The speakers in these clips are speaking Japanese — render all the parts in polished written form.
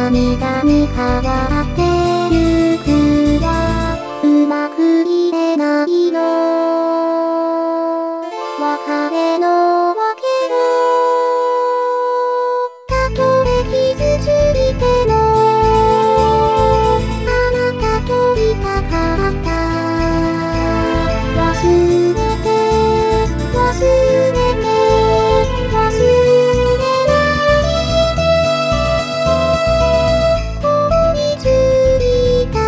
涙に変わってゆくわ。うまく言えないの。別れの訳をたとえ傷ついてもあなたといたかった。忘れて忘れて忘れないで。凍りついた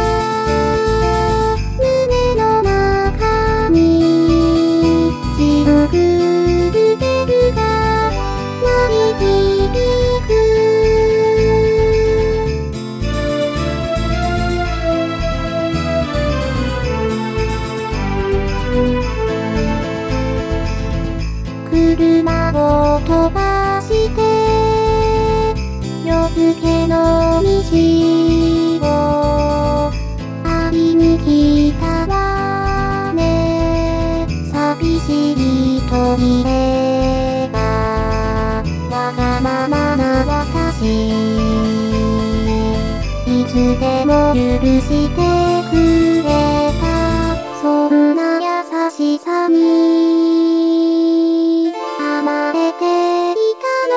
胸の中に白くベルが鳴り響く。車を飛ばして夜更けの道を会いに来たわね。寂しいと言えばわがままな私、いつでも許してくれた。そんな優しさに甘えていたの。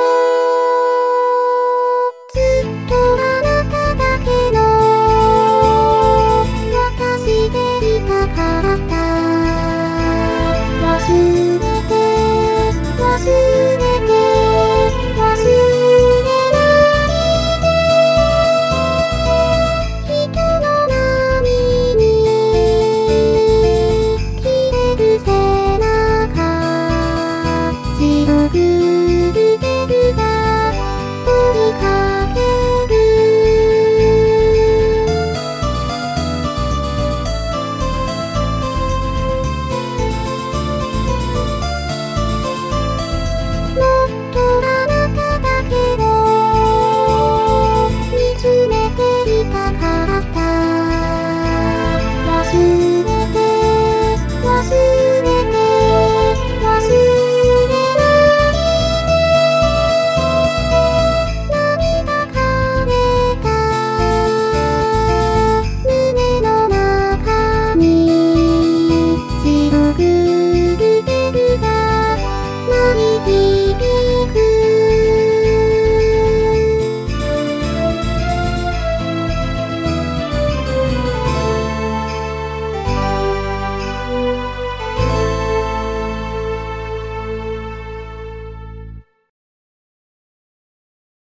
ずっとあなただけの私でいたかった。忘れて忘れて忘れないで。人の波に消える背中、白くベルが追いかける。もっとあなただけを見つめていたかった。忘れて忘れて忘れないで。涙枯れた胸の中に白く